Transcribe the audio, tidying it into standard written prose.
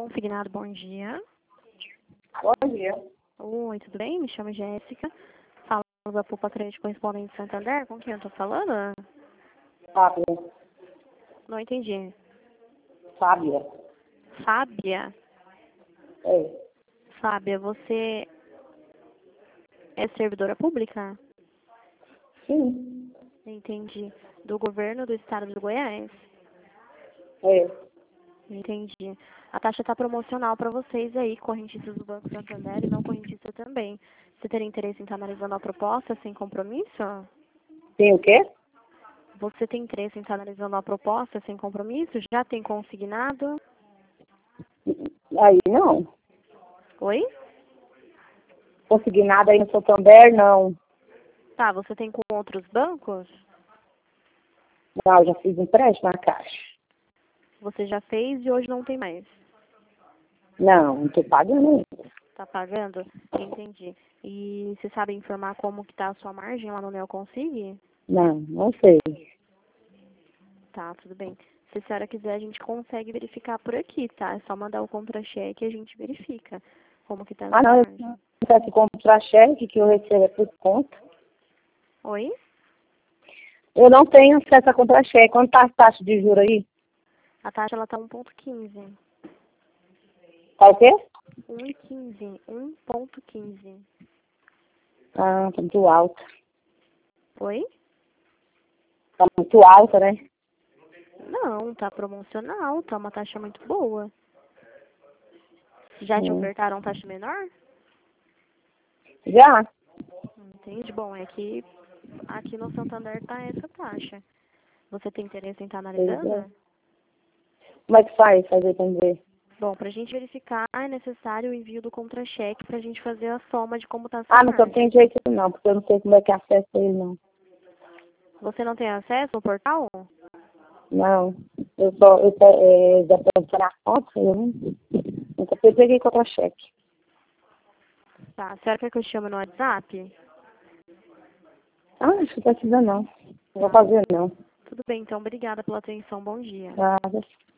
Consignado, bom dia. Bom dia. Oi, tudo bem? Me chamo Jéssica. Falamos da Poupa Crédito Correspondente Santander. Com quem eu tô falando? Fábia. Não entendi. Fábia. Fábia? É. Fábia, você é servidora pública? Sim. Entendi. Do governo do estado do Goiás? É. Entendi. A taxa está promocional para vocês aí, correntistas do Banco Santander e não correntista também. Você teria interesse em estar analisando a proposta sem compromisso? Tem o quê? Você tem interesse em estar analisando a proposta sem compromisso? Já tem consignado? Aí não. Oi? Consegui nada aí no Santander, não. Tá, você tem com outros bancos? Não, eu já fiz empréstimo na Caixa. Você já fez e hoje não tem mais. Não tô pagando ainda. Tá pagando? Entendi. E você sabe informar como que tá a sua margem lá no Neoconsig? Não sei. Tá, tudo bem. Se a senhora quiser, a gente consegue verificar por aqui, tá? É só mandar o contra-cheque e a gente verifica como que tá a sua Não, eu margem. não sei se comprar cheque que eu recebo é por conta. Oi? Eu não tenho acesso a comprar cheque. Quanto tá a taxa de juros aí? A taxa, ela tá 1,15. Tá o quê? 1,15. 1,15. Ah, tá muito alta. Oi? Tá muito alta, né? Não, tá promocional, tá uma taxa muito boa. Já te Hum. ofertaram taxa menor? Já? Entende? Bom, é que aqui no Santander tá essa taxa. Você tem interesse em estar Pois é. analisando? Como é que faz fazer pra ver? Bom, para a gente verificar, é necessário o envio do contra-cheque para a gente fazer a soma de como está a sua Ah, não margem. tem jeito não, porque eu não sei como é que acessa ele, não. Você não tem acesso ao portal? Não, já estou para a conta, eu nunca peguei contra-cheque. Tá. A senhora quer que eu chame no WhatsApp? Ah, acho que precisa não. Não vou fazer não. Tudo bem, então. Obrigada pela atenção. Bom dia. Nada.